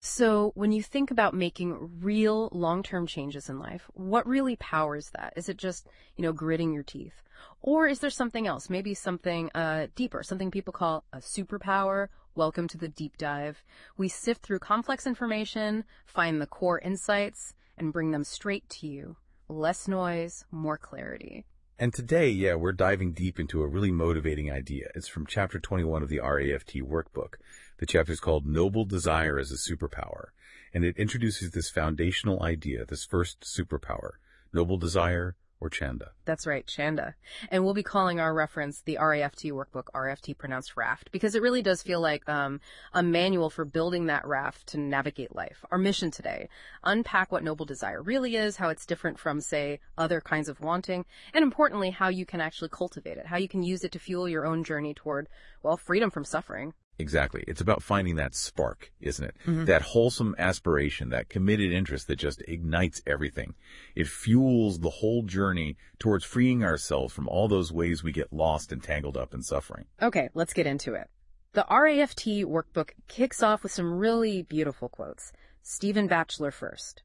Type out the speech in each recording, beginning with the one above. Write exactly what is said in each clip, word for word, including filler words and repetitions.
So when you think about making real long-term changes in life, what really powers that? Is it just, you know, gritting your teeth? Or is there something else, maybe something uh, deeper, something people call a superpower? Welcome to the deep dive. We sift through complex information, find the core insights, and bring them straight to you. Less noise, more clarity. And today, yeah, we're diving deep into a really motivating idea. It's from chapter twenty-one of the R A F T workbook. The chapter is called Noble Desire as a Superpower, and it introduces this foundational idea, this first superpower, noble desire or chanda. That's right, chanda. And we'll be calling our reference the R A F T workbook, R A F T pronounced raft, because it really does feel like um, a manual for building that raft to navigate life. Our mission today, unpack what noble desire really is, how it's different from, say, other kinds of wanting, and importantly, how you can actually cultivate it, how you can use it to fuel your own journey toward, well, freedom from suffering. Exactly. It's about finding that spark, isn't it? Mm-hmm. That wholesome aspiration, that committed interest that just ignites everything. It fuels the whole journey towards freeing ourselves from all those ways we get lost and tangled up in suffering. Okay, let's get into it. The R A F T workbook kicks off with some really beautiful quotes. Stephen Batchelor first.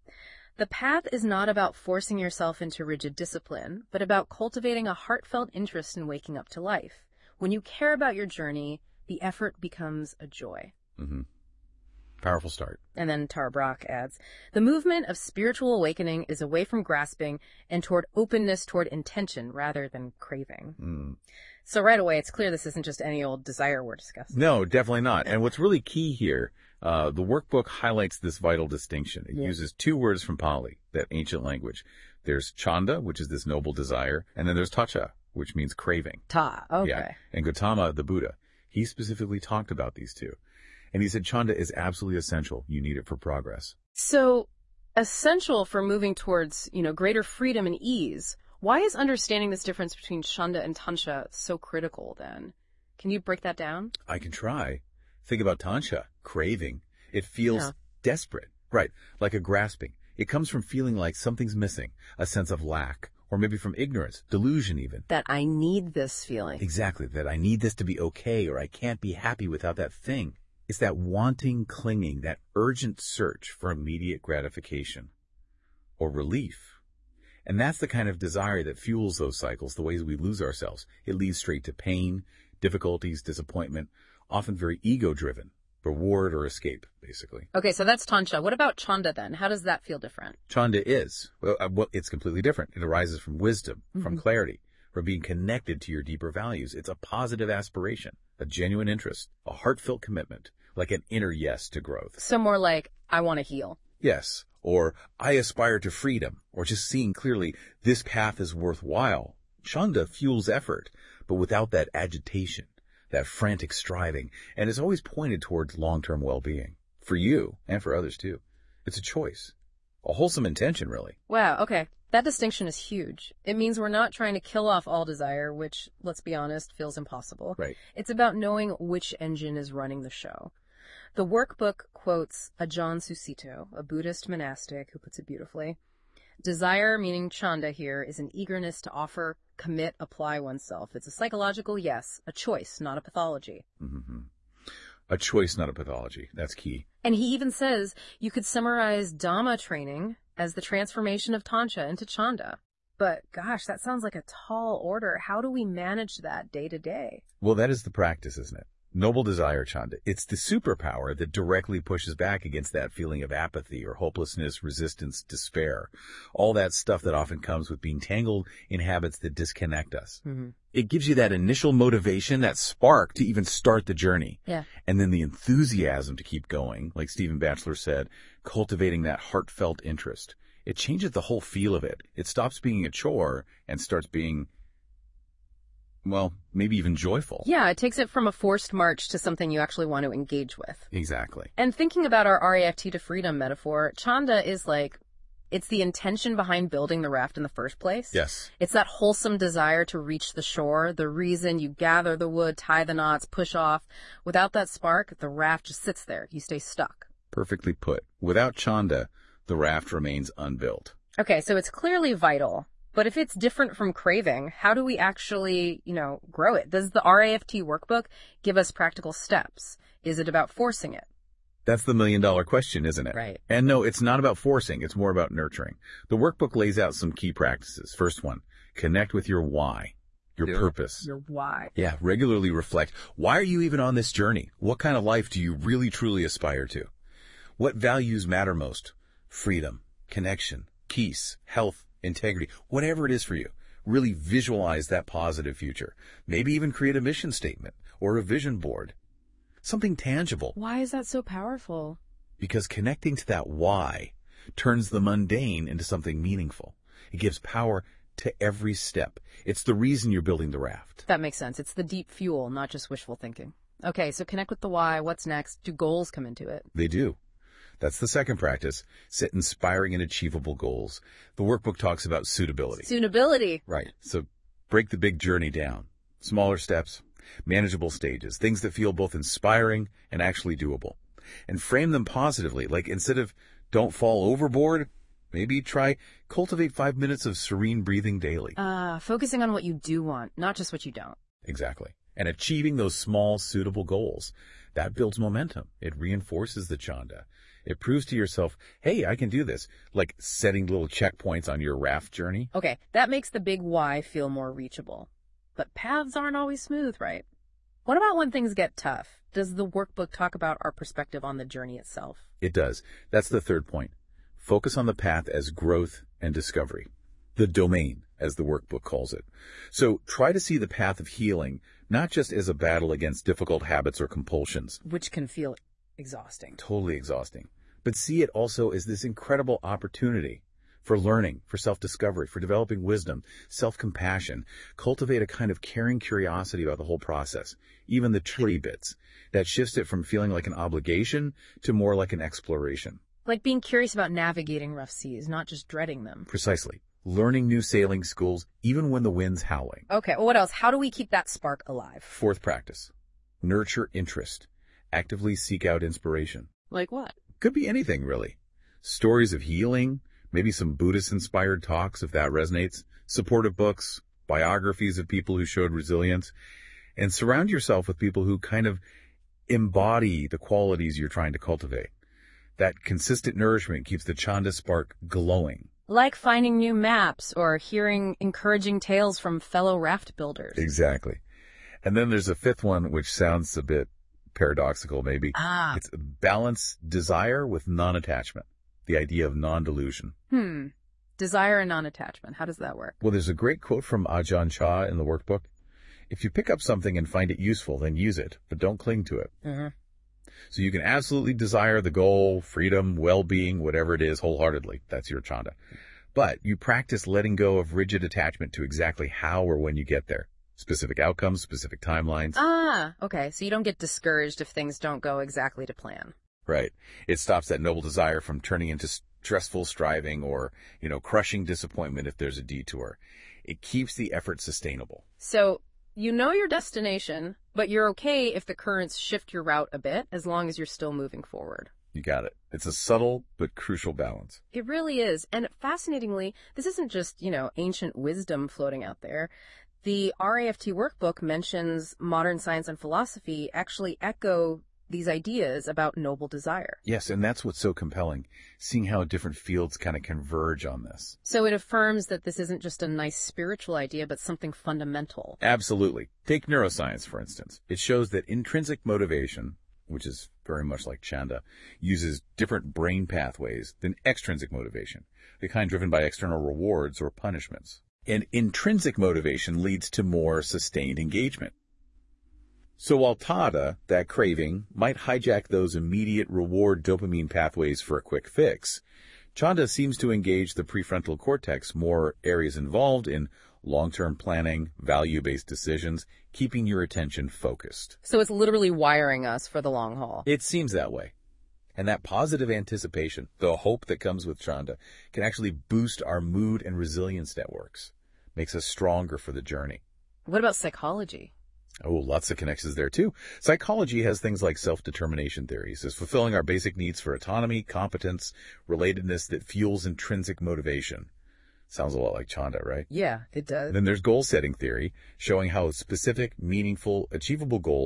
The path is not about forcing yourself into rigid discipline, but about cultivating a heartfelt interest in waking up to life. When you care about your journey, the effort becomes a joy. Mm-hmm. Powerful start. And then Tara Brach adds, the movement of spiritual awakening is away from grasping and toward openness toward intention rather than craving. Mm. So right away, it's clear this isn't just any old desire we're discussing. No, definitely not. And what's really key here, uh, the workbook highlights this vital distinction. It yeah. uses two words from Pali, that ancient language. There's chanda, which is this noble desire, and then there's tacha, which means craving. Ta, okay. Yeah. And Gautama, the Buddha, he specifically talked about these two. And he said chanda is absolutely essential. You need it for progress. So essential for moving towards, you know, greater freedom and ease. Why is understanding this difference between chanda and tancha so critical then? Can you break that down? I can try. Think about tancha, craving. It feels yeah. desperate. Right. Like a grasping. It comes from feeling like something's missing, a sense of lack. Or maybe from ignorance, delusion even. That I need this feeling. Exactly, that I need this to be okay, or I can't be happy without that thing. It's that wanting clinging, that urgent search for immediate gratification or relief. And that's the kind of desire that fuels those cycles, the ways we lose ourselves. It leads straight to pain, difficulties, disappointment, often very ego-driven. Reward or escape, basically. Okay, so that's tancha. What about chanda then? How does that feel different? Chanda is, well, uh, well it's completely different. It arises from wisdom, mm-hmm. from clarity, from being connected to your deeper values. It's a positive aspiration, a genuine interest, a heartfelt commitment, like an inner yes to growth. So more like, I want to heal. Yes, or I aspire to freedom, or just seeing clearly this path is worthwhile. Chanda fuels effort, but without that agitation. That frantic striving, and is always pointed towards long-term well-being. For you, and for others too. It's a choice. A wholesome intention, really. Wow, okay. That distinction is huge. It means we're not trying to kill off all desire, which, let's be honest, feels impossible. Right. It's about knowing which engine is running the show. The workbook quotes Ajahn Susito, a Buddhist monastic, who puts it beautifully. Desire, meaning chanda here, is an eagerness to offer, commit, apply oneself. It's a psychological yes, a choice, not a pathology. Mm-hmm. A choice, not a pathology. That's key. And he even says you could summarize Dhamma training as the transformation of tancha into chanda. But gosh, that sounds like a tall order. How do we manage that day to day? Well, that is the practice, isn't it? Noble desire, chanda. It's the superpower that directly pushes back against that feeling of apathy or hopelessness, resistance, despair. All that stuff that often comes with being tangled in habits that disconnect us. Mm-hmm. It gives you that initial motivation, that spark to even start the journey. Yeah. And then the enthusiasm to keep going, like Stephen Batchelor said, cultivating that heartfelt interest. It changes the whole feel of it. It stops being a chore and starts being, well, maybe even joyful. Yeah, it takes it from a forced march to something you actually want to engage with. Exactly. And thinking about our R A F T to freedom metaphor, chanda is like, it's the intention behind building the raft in the first place. Yes. It's that wholesome desire to reach the shore, the reason you gather the wood, tie the knots, push off. Without that spark, the raft just sits there. You stay stuck. Perfectly put. Without chanda, the raft remains unbuilt. Okay, so it's clearly vital. But if it's different from craving, how do we actually, you know, grow it? Does the R A F T workbook give us practical steps? Is it about forcing it? That's the million dollar question, isn't it? Right. And no, it's not about forcing. It's more about nurturing. The workbook lays out some key practices. First one, connect with your why, your Your- purpose. Your why. Yeah, regularly reflect. Why are you even on this journey? What kind of life do you really truly aspire to? What values matter most? Freedom, connection, peace, health, integrity, whatever it is for you. Really visualize that positive future. Maybe even create a mission statement or a vision board. Something tangible. Why is that so powerful? Because connecting to that why turns the mundane into something meaningful. It gives power to every step. It's the reason you're building the raft. That makes sense. It's the deep fuel, not just wishful thinking. Okay, so connect with the why. What's next? Do goals come into it? They do. That's the second practice. Set inspiring and achievable goals. The workbook talks about suitability. Suitability. Right. So break the big journey down. Smaller steps, manageable stages, things that feel both inspiring and actually doable. And frame them positively. Like instead of don't fall overboard, maybe try cultivate five minutes of serene breathing daily. Uh, focusing on what you do want, not just what you don't. Exactly. And achieving those small, suitable goals. That builds momentum. It reinforces the chanda. It proves to yourself, hey, I can do this. Like setting little checkpoints on your raft journey. Okay, that makes the big why feel more reachable. But paths aren't always smooth, right? What about when things get tough? Does the workbook talk about our perspective on the journey itself? It does. That's the third point. Focus on the path as growth and discovery. The domain, as the workbook calls it. So try to see the path of healing, not just as a battle against difficult habits or compulsions. Which can feel exhausting. Totally exhausting. But see it also as this incredible opportunity for learning, for self-discovery, for developing wisdom, self-compassion. Cultivate a kind of caring curiosity about the whole process, even the tricky bits. That shifts it from feeling like an obligation to more like an exploration. Like being curious about navigating rough seas, not just dreading them. Precisely. Learning new sailing schools, even when the wind's howling. Okay, well, what else? How do we keep that spark alive? Fourth practice. Nurture interest. Actively seek out inspiration. Like what? Could be anything, really. Stories of healing, maybe some Buddhist-inspired talks, if that resonates, supportive books, biographies of people who showed resilience, and surround yourself with people who kind of embody the qualities you're trying to cultivate. That consistent nourishment keeps the chanda spark glowing. Like finding new maps or hearing encouraging tales from fellow raft builders. Exactly. And then there's a fifth one, which sounds a bit paradoxical, maybe. Ah. It's balance desire with non-attachment. The idea of non-delusion. Hmm. Desire and non-attachment. How does that work? Well, there's a great quote from Ajahn Chah in the workbook. If you pick up something and find it useful, then use it, but don't cling to it. Mm-hmm. So you can absolutely desire the goal, freedom, well-being, whatever it is, wholeheartedly. That's your chanda. But you practice letting go of rigid attachment to exactly how or when you get there. Specific outcomes, specific timelines. Ah, okay. So you don't get discouraged if things don't go exactly to plan. Right. It stops that noble desire from turning into stressful striving or, you know, crushing disappointment if there's a detour. It keeps the effort sustainable. So you know your destination, but you're okay if the currents shift your route a bit, as long as you're still moving forward. You got it. It's a subtle but crucial balance. It really is. And fascinatingly, this isn't just, you know, ancient wisdom floating out there. The R A F T workbook mentions modern science and philosophy actually echo these ideas about noble desire. Yes, and that's what's so compelling, seeing how different fields kind of converge on this. So it affirms that this isn't just a nice spiritual idea, but something fundamental. Absolutely. Take neuroscience, for instance. It shows that intrinsic motivation, which is very much like chanda, uses different brain pathways than extrinsic motivation, the kind driven by external rewards or punishments. And intrinsic motivation leads to more sustained engagement. So while tada, that craving, might hijack those immediate reward dopamine pathways for a quick fix, chanda seems to engage the prefrontal cortex, more areas involved in long-term planning, value-based decisions, keeping your attention focused. So it's literally wiring us for the long haul. It seems that way. And that positive anticipation, the hope that comes with chanda, can actually boost our mood and resilience networks, makes us stronger for the journey. What about psychology? Oh, lots of connections there too. Psychology has things like self-determination theories as fulfilling our basic needs for autonomy, competence, relatedness that fuels intrinsic motivation. Sounds a lot like chanda, right? Yeah, it does. Then there's goal-setting theory, showing how specific, meaningful, achievable goals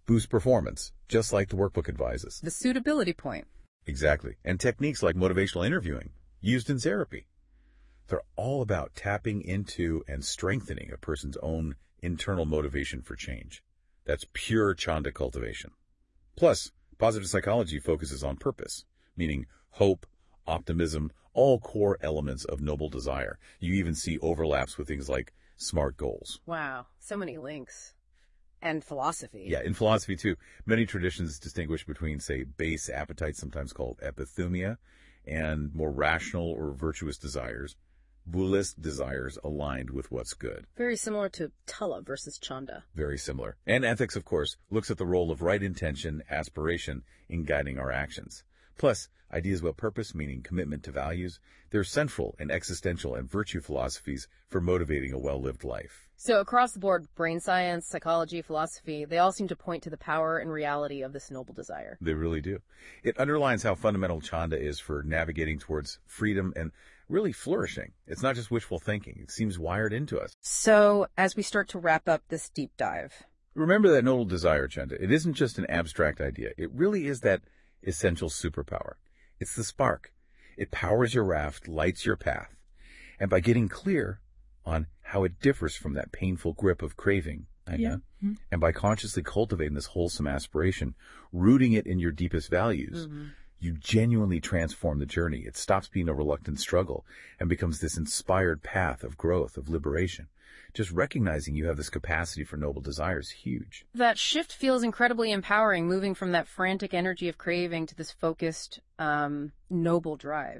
boost performance, just like the workbook advises. The suitability point. Exactly. And techniques like motivational interviewing, used in therapy. They're all about tapping into and strengthening a person's own internal motivation for change. That's pure Chanda cultivation. Plus, positive psychology focuses on purpose, meaning hope, optimism, all core elements of noble desire. You even see overlaps with things like SMART goals. Wow, so many links. And philosophy. Yeah, in philosophy too. Many traditions distinguish between, say, base appetites, sometimes called epithumia, and more rational or virtuous desires. Buddhist desires aligned with what's good. Very similar to Tulla versus Chanda. Very similar. And ethics, of course, looks at the role of right intention, aspiration in guiding our actions. Plus, ideas about purpose, meaning commitment to values, they're central in existential and virtue philosophies for motivating a well-lived life. So across the board, brain science, psychology, philosophy, they all seem to point to the power and reality of this noble desire. They really do. It underlines how fundamental Chanda is for navigating towards freedom and really flourishing. It's not just wishful thinking. It seems wired into us. So as we start to wrap up this deep dive, remember that noble desire, Chanda. It isn't just an abstract idea. It really is that essential superpower. It's the spark. It powers your raft, lights your path. And by getting clear on how it differs from that painful grip of craving, yeah. Mm-hmm. and by consciously cultivating this wholesome aspiration, rooting it in your deepest values, mm-hmm. you genuinely transform the journey. It stops being a reluctant struggle and becomes this inspired path of growth, of liberation. Just recognizing you have this capacity for noble desire is huge. That shift feels incredibly empowering, moving from that frantic energy of craving to this focused, um, noble drive.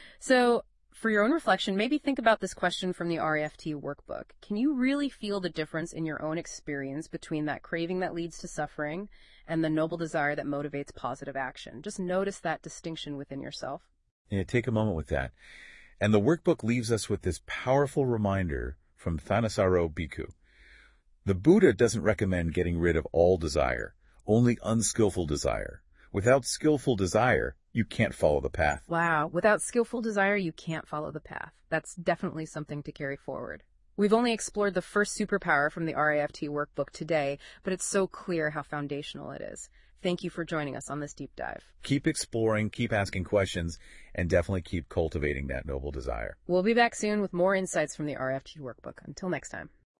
So for your own reflection, maybe think about this question from the R E F T workbook. Can you really feel the difference in your own experience between that craving that leads to suffering and the noble desire that motivates positive action? Just notice that distinction within yourself. Yeah, take a moment with that. And the workbook leaves us with this powerful reminder from Thanissaro Bhikkhu. The Buddha doesn't recommend getting rid of all desire, only unskillful desire. Without skillful desire, you can't follow the path. Wow. Without skillful desire, you can't follow the path. That's definitely something to carry forward. We've only explored the first superpower from the R A F T workbook today, but it's so clear how foundational it is. Thank you for joining us on this deep dive. Keep exploring, keep asking questions, and definitely keep cultivating that noble desire. We'll be back soon with more insights from the R A F T workbook. Until next time.